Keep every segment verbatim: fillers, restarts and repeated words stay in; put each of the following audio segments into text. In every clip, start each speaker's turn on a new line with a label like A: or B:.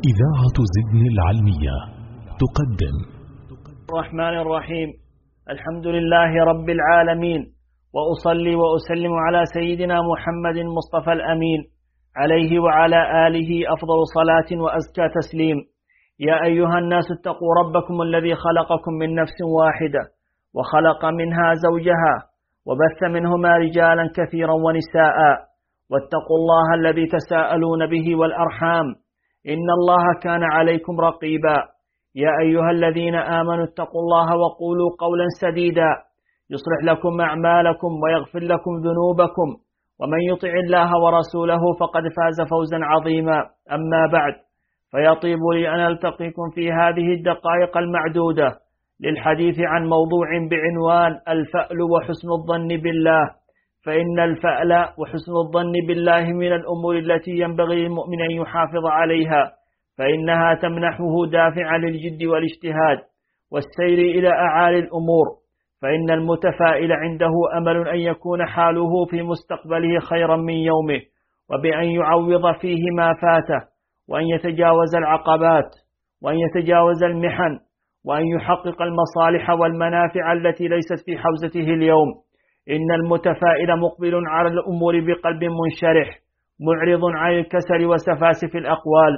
A: إذاعة زدن العلمية تقدم
B: الرحمن الرحيم. الحمد لله رب العالمين، وأصلي وأسلم على سيدنا محمد مصطفى الأمين عليه وعلى آله أفضل صلاة وأزكى تسليم. يا أيها الناس اتقوا ربكم الذي خلقكم من نفس واحدة وخلق منها زوجها وبث منهما رجالا كثيرا ونساء، واتقوا الله الذي تساءلون به والأرحام إن الله كان عليكم رقيبا. يا أيها الذين آمنوا اتقوا الله وقولوا قولا سديدا يصلح لكم أعمالكم ويغفر لكم ذنوبكم، ومن يطع الله ورسوله فقد فاز فوزا عظيما. أما بعد، فيطيب لي أن ألتقيكم في هذه الدقائق المعدودة للحديث عن موضوع بعنوان الفأل وحسن الظن بالله. فإن الفأل وحسن الظن بالله من الأمور التي ينبغي للمؤمن أن يحافظ عليها، فإنها تمنحه دافعا للجد والاجتهاد والسير إلى أعالي الأمور. فإن المتفائل عنده أمل أن يكون حاله في مستقبله خيرا من يومه، وبأن يعوض فيه ما فاته، وأن يتجاوز العقبات، وأن يتجاوز المحن، وأن يحقق المصالح والمنافع التي ليست في حوزته اليوم. إن المتفائل مقبل على الأمور بقلب منشرح، معرض عن الكسل وسفاسف الأقوال.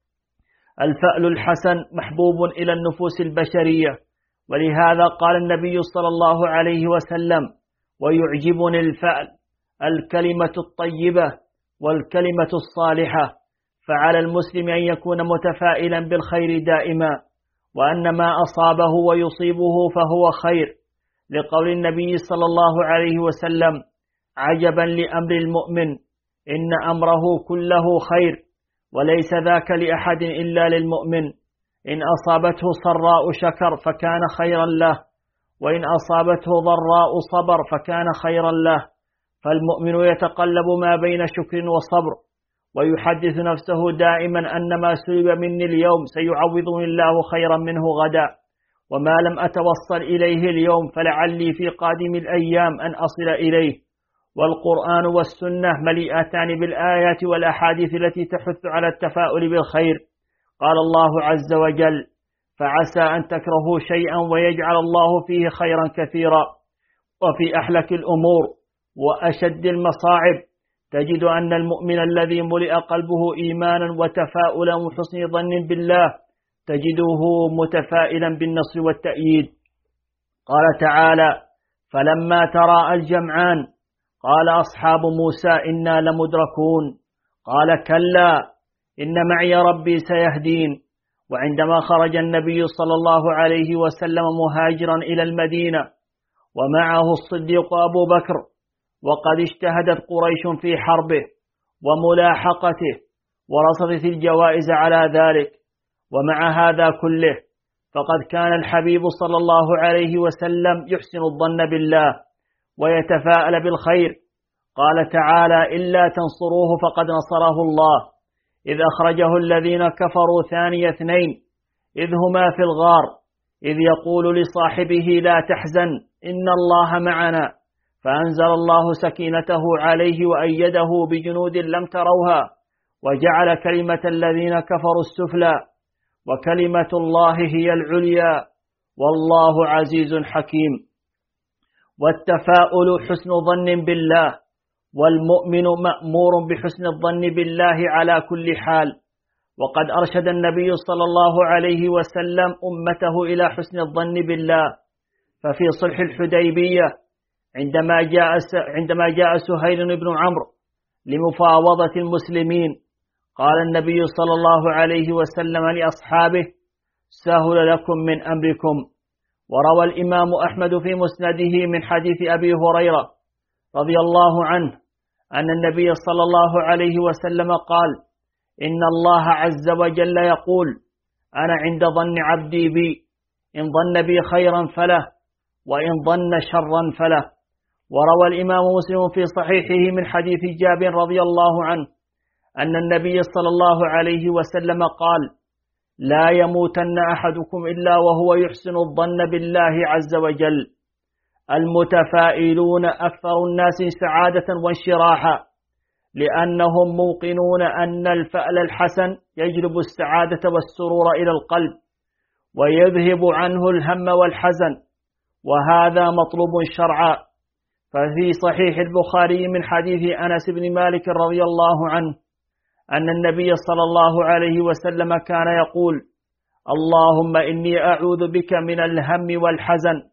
B: الفأل الحسن محبوب إلى النفوس البشرية، ولهذا قال النبي صلى الله عليه وسلم: ويعجبني الفأل، الكلمة الطيبة والكلمة الصالحة. فعلى المسلم أن يكون متفائلا بالخير دائما، وأن ما أصابه ويصيبه فهو خير، لقول النبي صلى الله عليه وسلم: عجبا لأمر المؤمن، إن أمره كله خير، وليس ذاك لأحد إلا للمؤمن. إن أصابته سراء شكر فكان خيرا له، وإن أصابته ضراء صبر فكان خيرا له. فالمؤمن يتقلب ما بين شكر وصبر، ويحدث نفسه دائما أن ما سلب مني اليوم سيعوضني الله خيرا منه غدا، وما لم أتوصل إليه اليوم فلعلي في قادم الأيام أن أصل إليه. والقرآن والسنة مليئتان بالآيات والأحاديث التي تحث على التفاؤل بالخير. قال الله عز وجل: فعسى أن تكرهوا شيئا ويجعل الله فيه خيرا كثيرا. وفي أحلك الأمور وأشد المصاعب تجد أن المؤمن الذي ملئ قلبه إيمانا وتفاؤلا وحسن ظن بالله تجده متفائلا بالنصر والتأييد. قال تعالى: فلما تراءى الجمعان قال أصحاب موسى إنا لمدركون، قال كلا إن معي ربي سيهدين. وعندما خرج النبي صلى الله عليه وسلم مهاجرا إلى المدينة ومعه الصديق أبو بكر، وقد اجتهدت قريش في حربه وملاحقته ورصدت الجوائز على ذلك، ومع هذا كله فقد كان الحبيب صلى الله عليه وسلم يحسن الظن بالله ويتفاءل بالخير. قال تعالى: إلا تنصروه فقد نصره الله، إذ أخرجه الذين كفروا ثاني اثنين إذ هما في الغار، إذ يقول لصاحبه لا تحزن إن الله معنا، فأنزل الله سكينته عليه وأيده بجنود لم تروها، وجعل كلمة الذين كفروا السفلى، وكلمة الله هي العليا، والله عزيز حكيم. والتفاؤل حسن ظن بالله، والمؤمن مأمور بحسن الظن بالله على كل حال. وقد أرشد النبي صلى الله عليه وسلم أمته إلى حسن الظن بالله. ففي صلح الحديبية عندما جاء عندما جاء سهيل بن عمرو لمفاوضة المسلمين، قال النبي صلى الله عليه وسلم لأصحابه: سهل لكم من أمركم. وروى الإمام أحمد في مسنده من حديث أبي هريرة رضي الله عنه أن النبي صلى الله عليه وسلم قال: إن الله عز وجل يقول: أنا عند ظن عبدي بي، إن ظن بي خيرا فله، وإن ظن شرا فله. وروى الإمام مسلم في صحيحه من حديث جابر رضي الله عنه أن النبي صلى الله عليه وسلم قال: لا يموتن أحدكم إلا وهو يحسن الظن بالله عز وجل. المتفائلون أكثر الناس سعادة وانشراحا، لأنهم موقنون أن الفعل الحسن يجلب السعادة والسرور إلى القلب ويذهب عنه الهم والحزن، وهذا مطلوب شرعا. ففي صحيح البخاري من حديث أنس بن مالك رضي الله عنه أن النبي صلى الله عليه وسلم كان يقول: اللهم إني أعوذ بك من الهم والحزن.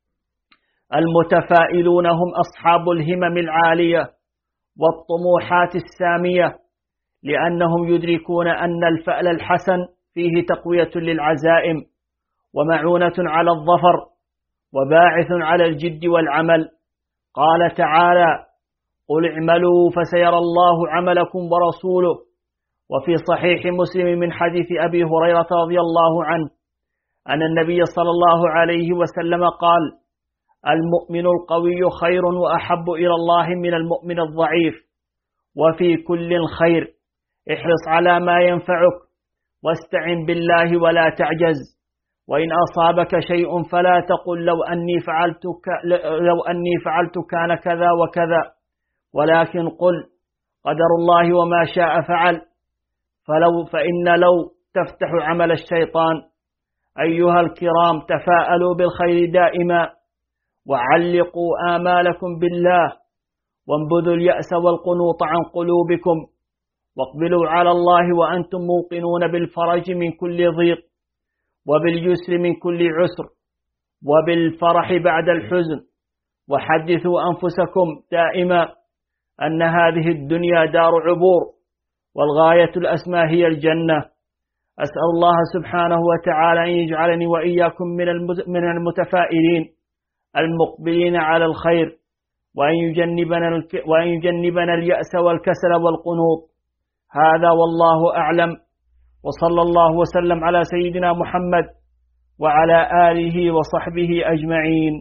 B: المتفائلون هم أصحاب الهمم العالية والطموحات السامية، لأنهم يدركون أن الفعل الحسن فيه تقوية للعزائم ومعونة على الظفر وباعث على الجد والعمل. قال تعالى: قل اعملوا فسيرى الله عملكم ورسوله. وفي صحيح مسلم من حديث أبي هريرة رضي الله عنه أن النبي صلى الله عليه وسلم قال: المؤمن القوي خير وأحب إلى الله من المؤمن الضعيف، وفي كل خير، احرص على ما ينفعك واستعن بالله ولا تعجز، وإن أصابك شيء فلا تقل لو أني فعلت لو أني فعلت كان كذا وكذا، ولكن قل قدر الله وما شاء فعل، فلو فإن لو تفتح عمل الشيطان. أيها الكرام، تفاءلوا بالخير دائما، وعلقوا آمالكم بالله، وانبذوا اليأس والقنوط عن قلوبكم، واقبلوا على الله وأنتم موقنون بالفرج من كل ضيق، وباليسر من كل عسر، وبالفرح بعد الحزن. وحدثوا أنفسكم دائما أن هذه الدنيا دار عبور، والغاية الأسمى هي الجنة. أسأل الله سبحانه وتعالى أن يجعلني وإياكم من المتفائلين المقبلين على الخير، وأن يجنبنا, وأن يجنبنا اليأس والكسل والقنوط. هذا والله أعلم، وصلى الله وسلم على سيدنا محمد وعلى آله وصحبه أجمعين.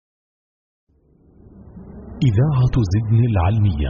A: إذاعة زدن العلمية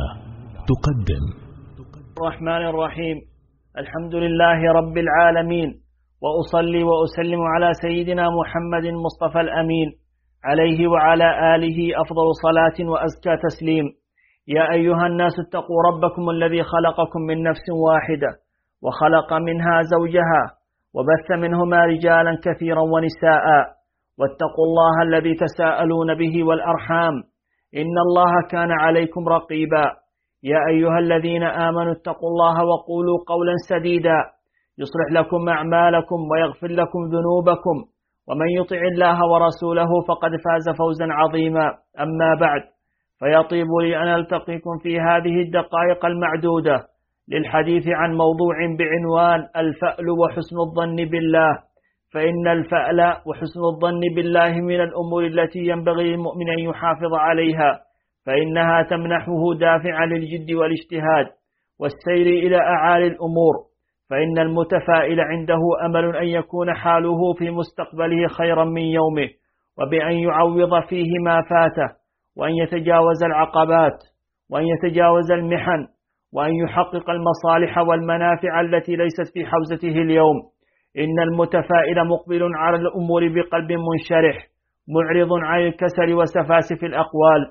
A: تقدم
B: الرحمن الرحيم. الحمد لله رب العالمين، وأصلي وأسلم على سيدنا محمد مصطفى الأمين، عليه وعلى آله أفضل صلاة وأزكى تسليم. يا أيها الناس اتقوا ربكم الذي خلقكم من نفس واحدة، وخلق منها زوجها، وبث منهما رجالا كثيرا ونساء، واتقوا الله الذي تساءلون به والأرحام، إن الله كان عليكم رقيبا. يا أيها الذين آمنوا اتقوا الله وقولوا قولا سديدا يصلح لكم أعمالكم ويغفر لكم ذنوبكم، ومن يطع الله ورسوله فقد فاز فوزا عظيما. أما بعد، فيطيب لي أن ألتقيكم في هذه الدقائق المعدودة للحديث عن موضوع بعنوان الفأل وحسن الظن بالله. فإن الفأل وحسن الظن بالله من الأمور التي ينبغي للمؤمن أن يحافظ عليها، فإنها تمنحه دافعا للجد والاجتهاد والسير إلى أعالي الأمور. فإن المتفائل عنده أمل أن يكون حاله في مستقبله خيرا من يومه، وبأن يعوض فيه ما فاته، وأن يتجاوز العقبات، وأن يتجاوز المحن، وأن يحقق المصالح والمنافع التي ليست في حوزته اليوم. إن المتفائل مقبل على الأمور بقلب منشرح، معرض عن الكسل وسفاسف الأقوال.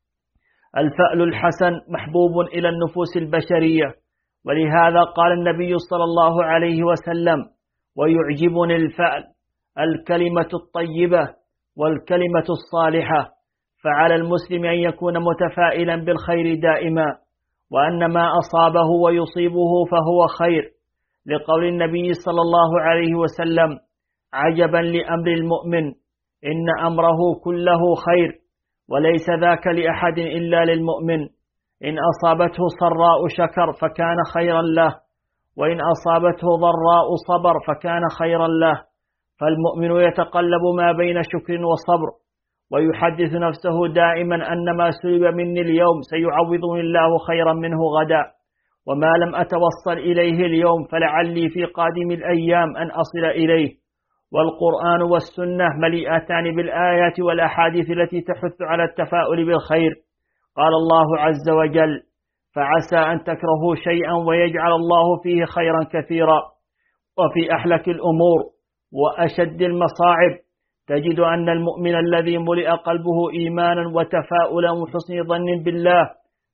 B: الفأل الحسن محبوب إلى النفوس البشرية، ولهذا قال النبي صلى الله عليه وسلم: ويعجبني الفأل، الكلمة الطيبة والكلمة الصالحة. فعلى المسلم أن يكون متفائلا بالخير دائما، وأن ما أصابه ويصيبه فهو خير، لقول النبي صلى الله عليه وسلم: عجبا لأمر المؤمن، إن أمره كله خير، وليس ذاك لأحد إلا للمؤمن. إن أصابته سراء شكر فكان خيرا له، وإن أصابته ضراء صبر فكان خيرا له. فالمؤمن يتقلب ما بين شكر وصبر، ويحدث نفسه دائما أن ما سلب مني اليوم سيعوضني الله خيرا منه غدا، وما لم أتوصل إليه اليوم فلعلي في قادم الأيام أن أصل إليه. والقرآن والسنة مليئتان بالآيات والأحاديث التي تحث على التفاؤل بالخير. قال الله عز وجل: فعسى أن تكرهوا شيئا ويجعل الله فيه خيرا كثيرا. وفي أحلك الأمور وأشد المصاعب تجد أن المؤمن الذي ملئ قلبه إيمانا وتفاؤلا وحسن ظن بالله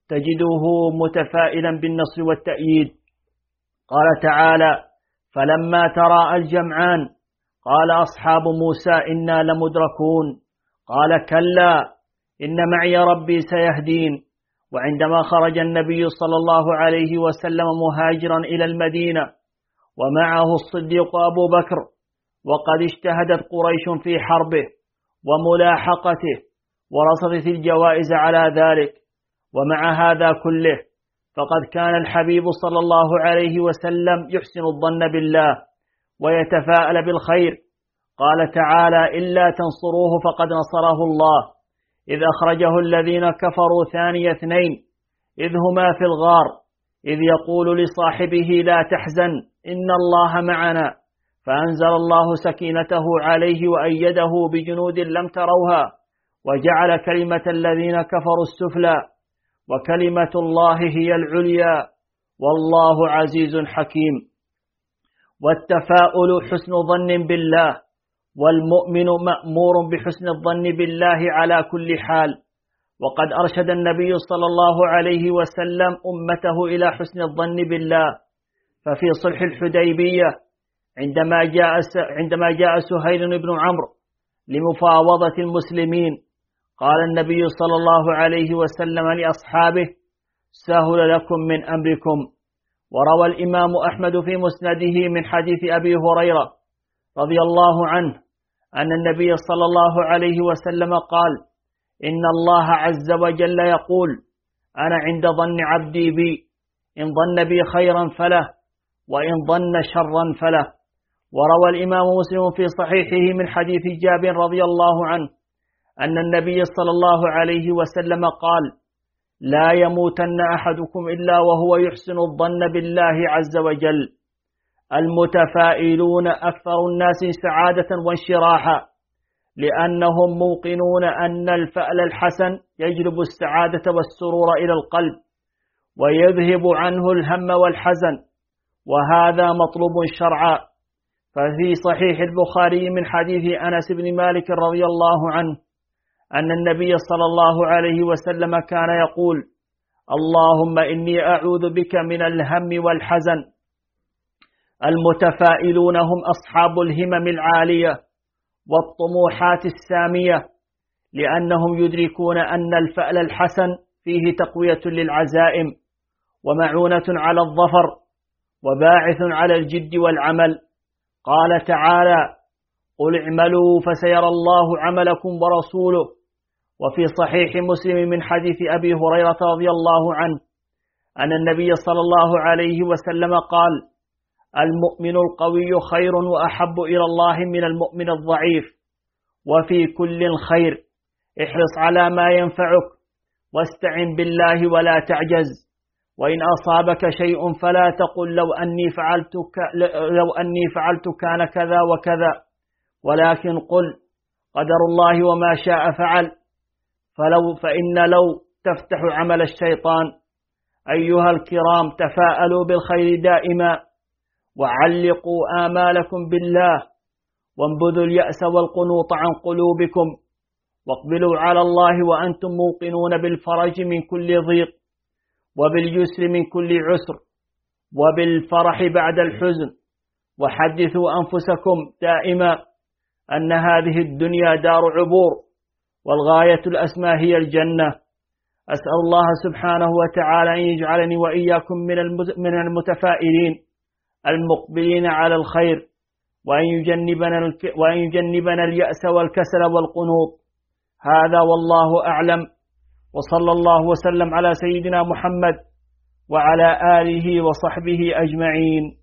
B: تجده متفائلا بالنصر والتأييد. قال تعالى: فلما تراءى الجمعان قال أصحاب موسى إنا لمدركون قال كلا إن معي ربي سيهدين. وعندما خرج النبي صلى الله عليه وسلم مهاجرا إلى المدينة ومعه الصديق أبو بكر، وقد اجتهدت قريش في حربه وملاحقته ورصدت الجوائز على ذلك، ومع هذا كله فقد كان الحبيب صلى الله عليه وسلم يحسن الظن بالله ويتفاءل بالخير. قال تعالى: إلا تنصروه فقد نصره الله إذ أخرجه الذين كفروا ثاني اثنين إذ هما في الغار إذ يقول لصاحبه لا تحزن إن الله معنا، فأنزل الله سكينته عليه وأيده بجنود لم تروها وجعل كلمة الذين كفروا السفلى وكلمة الله هي العليا والله عزيز حكيم. والتفاؤل حسن ظن بالله، والمؤمن مأمور بحسن الظن بالله على كل حال. وقد أرشد النبي صلى الله عليه وسلم أمته إلى حسن الظن بالله، ففي صلح الحديبية عندما جاء عندما جاء سهيل بن عمرو لمفاوضة المسلمين قال النبي صلى الله عليه وسلم لأصحابه: سهل لكم من أمركم. وروى الإمام أحمد في مسنده من حديث أبي هريرة رضي الله عنه أن النبي صلى الله عليه وسلم قال: إن الله عز وجل يقول: أنا عند ظن عبدي بي، إن ظن بي خيرا فله وإن ظن شرا فله. وروى الإمام مسلم في صحيحه من حديث جابر رضي الله عنه أن النبي صلى الله عليه وسلم قال: لا يموتن أحدكم إلا وهو يحسن الظن بالله عز وجل. المتفائلون أكثر الناس سعادة وانشراحا، لأنهم موقنون أن الفأل الحسن يجلب السعادة والسرور إلى القلب ويذهب عنه الهم والحزن، وهذا مطلوب شرعا. ففي صحيح البخاري من حديث أنس بن مالك رضي الله عنه أن النبي صلى الله عليه وسلم كان يقول: اللهم إني أعوذ بك من الهم والحزن. المتفائلون هم أصحاب الهمم العالية والطموحات السامية، لأنهم يدركون أن الفأل الحسن فيه تقوية للعزائم ومعونة على الظفر وباعث على الجد والعمل. قال تعالى: قل اعملوا فسيرى الله عملكم ورسوله. وفي صحيح مسلم من حديث أبي هريرة رضي الله عنه أن النبي صلى الله عليه وسلم قال: المؤمن القوي خير وأحب إلى الله من المؤمن الضعيف، وفي كل خير، احرص على ما ينفعك واستعن بالله ولا تعجز، وإن أصابك شيء فلا تقل لو أني فعلت لو أني فعلت كان كذا وكذا، ولكن قل قدر الله وما شاء فعل، فلو فإن لو تفتح عمل الشيطان. أيها الكرام، تفاءلوا بالخير دائما، وعلقوا آمالكم بالله، وانبذوا اليأس والقنوط عن قلوبكم، واقبلوا على الله وأنتم موقنون بالفرج من كل ضيق، وباليسر من كل عسر، وبالفرح بعد الحزن. وحدثوا أنفسكم دائما أن هذه الدنيا دار عبور، والغاية الأسمى هي الجنة. أسأل الله سبحانه وتعالى أن يجعلني وإياكم من المتفائلين المقبلين على الخير، وأن يجنبنا, وأن يجنبنا اليأس والكسل والقنوط. هذا والله أعلم، وصلى الله وسلم على سيدنا محمد وعلى آله وصحبه أجمعين.